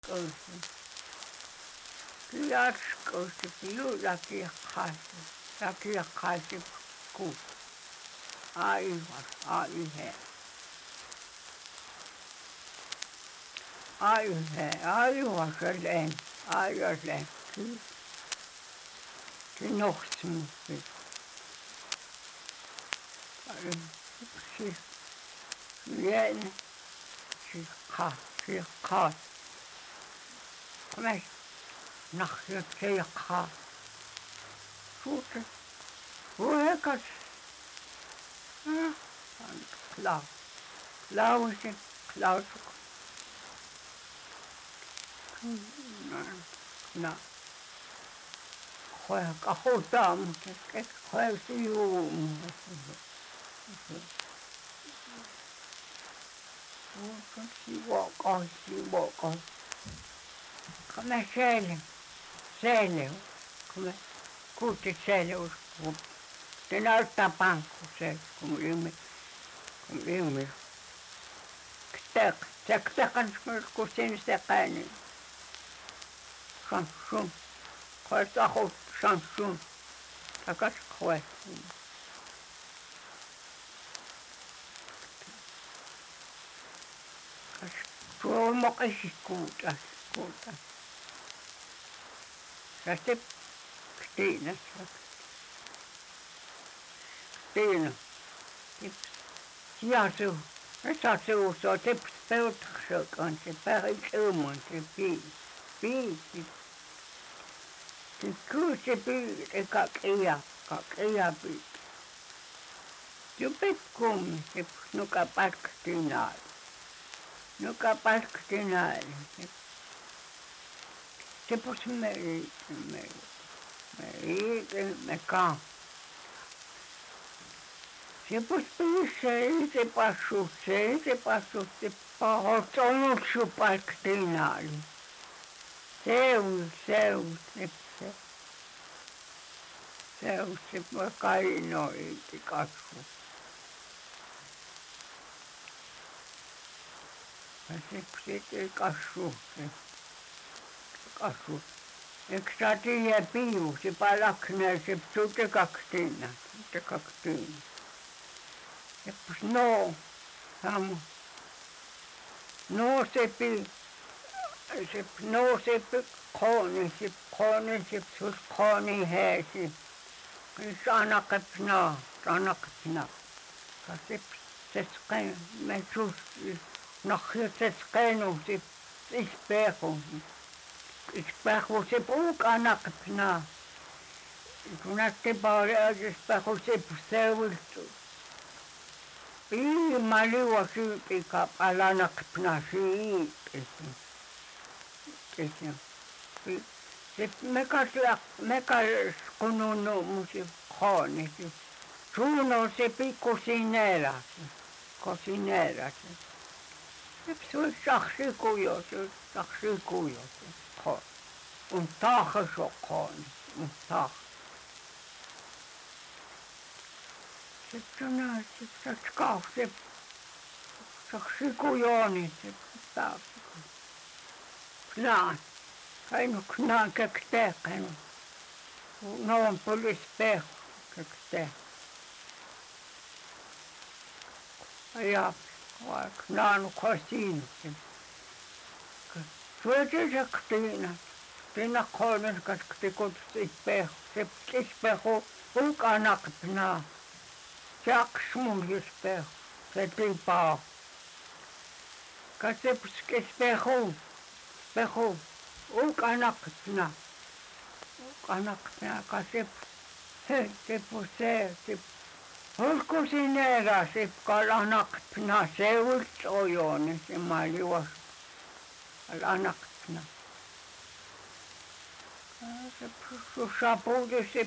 Kosi. Kyläks kosi piullakin kasi. Takia kasi ku. Aivan, aihe. Aivan se len. Aivan len. Se nohtimukki. Siis len. Siis kaat. Kom nachjut se kaat. Suute. Vuokas. Klaus. Klausi. Klaus. No. Koe kahotaa, mutta koe sijuu. Sivuokas. Come sele. Come kuutti sele uskuu. Se näyttää pankku se, kun ilmi. Ktekan kun sinne käännin. Samsun. Koe tahot Samsun. Takas koe. Tuo mokisi kuutas. Ja sitten Stiina. Sijasu. Esa suussa tips peutaksokan se päivämön se pii. Se kuusi pii kakia pii. Jupit kummi se nuka parkkinaali. Se pus me kaan. Se pus se passut se pahot onuksu parkkinaali. Se kainoiti kasvu. Ja se kasvu. Eikö sä tiedä piivu, se palaknee, se tuutte kaktiina. Kooni häsi. Sanakepna. Se skän, me sus, nachjut se skänu, se ispehu se puukanakepna. Kun nätti paljon ispehu se seultu. Ilma liua syypika palanakepna siipesi. Se mekas kununu musi kooni. Suuno se pikkusineerasi. Se on saksikujo. Un taahasokkoon. Sitten se skausi. Saksikujooni se taahasokko. Knaan. Kainu knaan kekteekään. Noon polispehu kektee. Ja knaan kosiin. Suotin Tiina koinen kaskti ispehu. Se ispehu ulkanakpnaa. Jaks mun ispehu. Se tipaa. Kasepus ispehu. Ulkanakpnaa. Kasepus. Se. Hulkusineera se kalanakpnaa. Se ultsojooni se maliuas. Kalanakpnaa. Se pysty sapuuti, se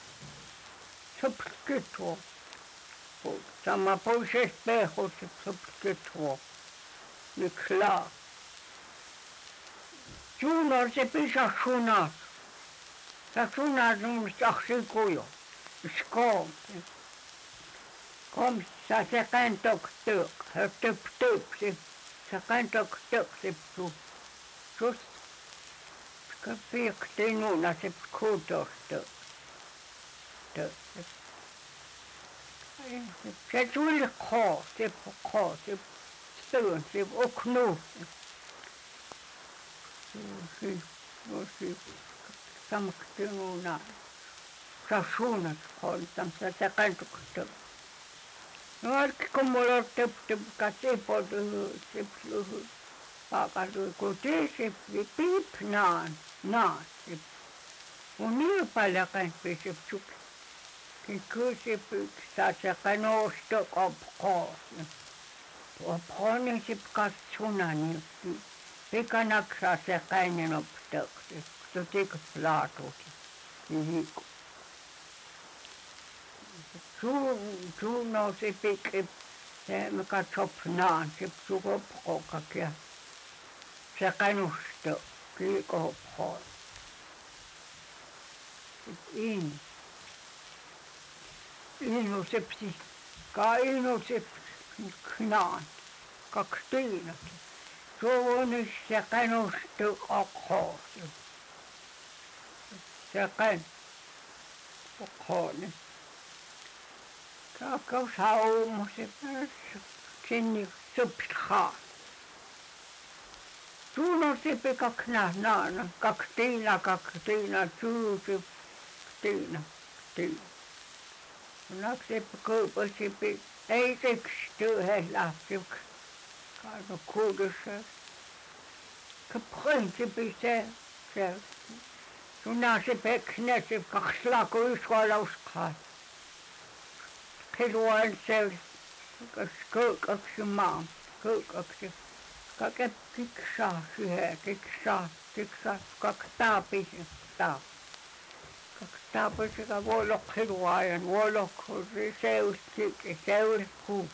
pysty tuo. Sama pois pehu, se pysty tuo. Nyt laa. Suunor se pisa sunat. Se sunat on saksikujo. Skoon. Kom, se kantok tök. Se kan tok tök, se pysty. just kapiekti nuuna se kuutosta. Se tuli koo, se stön, se oknu. Se samakti nuuna. Sasuunat hoitam se kantukta. No arki kun mulla on töptö, katsepotu, se pakatu, kun se piip naan, se. Mun niin paljon kanssa se tsuki. Kyllä se saa se kanoosta kopkoon. Ophonen se katsunani. Pikanaksaa se kainen opstöksi. Se teki plaatut. Suun nousi pikki, se me katsop naan, se psukopkokakia. Se kanusto, kiikopkoon. Inu se psi, inu se naan, kaksi tiinat. Suunis se kanusto okkoon. Se okkoon. Kakkaus haumu se sinne supshaa. Suun on se pikaks naana, kaksi tiina, suu se tiina. Nakse kuupasi pi, ei siksi työhellä, siksi kaino kuudessa. Kaprinsipi se. Sunna se peksne se kaksi lakuiskolauskaa. Hiluan se kaksi maan, kaksi. Kaksi kiksaa siihen, kaksi taapisia. Kaksi taapisia voi olla hiluajan, voi olla seurikuu.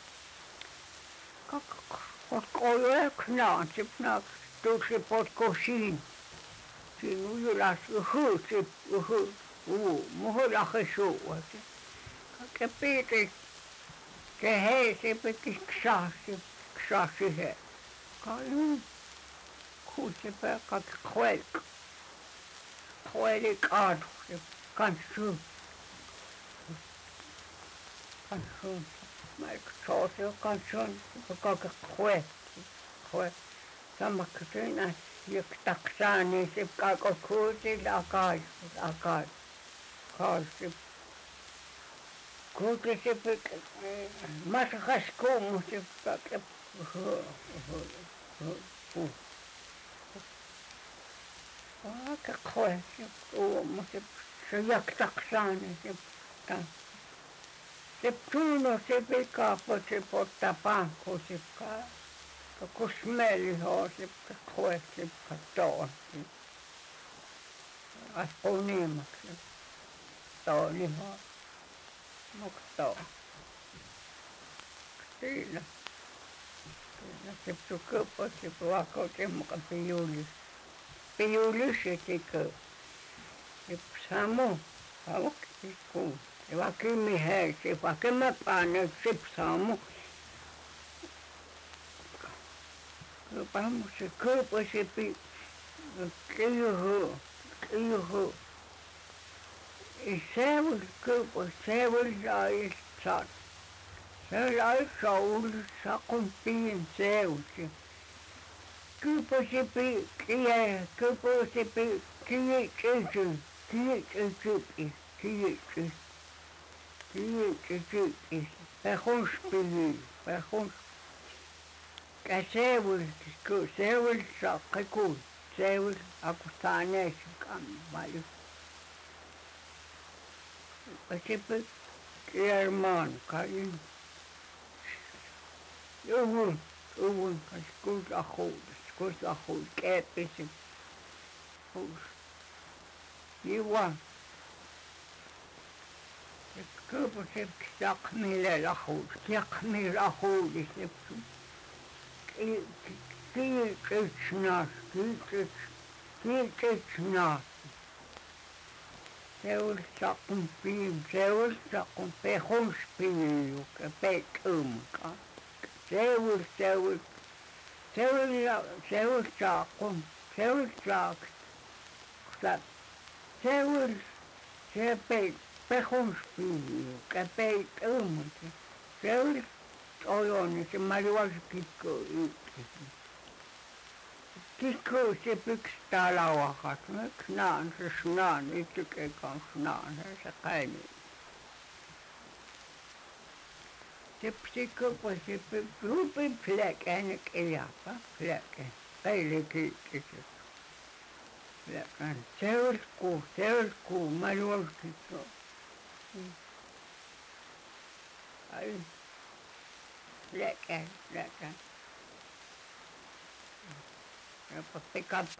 Kaksi koireknaan, se tulisi potko siinä. Siinä ujulasi muhulahi suua. Kaksi piiri, se hei, se kiksaa siihen. Kuusipää kaksi koeli kaadu, se kanssa. Se on kanssa kaksi koeli. Samakka siinä yksi taksaa, niin se kaksi kuusilla akai. Kuusi se masakas kuumu se kaksi. Aika koe se uomu, se jaksaksaan, se tuuno se pikaapo, se pottaa pankku, se kun smelihoo, se koe se katoon. Aspuu niimaksi, toonihoo, muktoo. Siinä. Se psukupo, se puhakoo semmoka pijulis. Pijulis se tekee. Se samu kikkuun. Se vakimmi hei, se vakimma paane, se samu. Se kuupo, se kijuhuu. Se on kuupo, se on laitsat. Se laitsa kun piin seusi. Kypösipi, pehunspihi. Seul sakku, seul akustanees kammalu. Sipi kiermaan kain. Uvun kuusahuudessa, keppisi huus. Juan. Kuupusi jakmilla huudessa. Kiitsitsnaas. Seulsakun piim, seulsakun pehunspiilu, petumka. Seulsakun se oli saaks. Se oli se peit pehonspyy, peit õmmuti. Se oli ojoni, se mä juosin kikkoon yksin. Kikkoon se pyksää lauakas. Miksi naan se snaan, yttyken kanssa naan, se käy. Se psykopa se rupi fläkän kejapa, fläkän, peilikiikkiset. Fläkän, se oli kuu, mä juosin kikkoon. Ai, fläkän. Ja pappi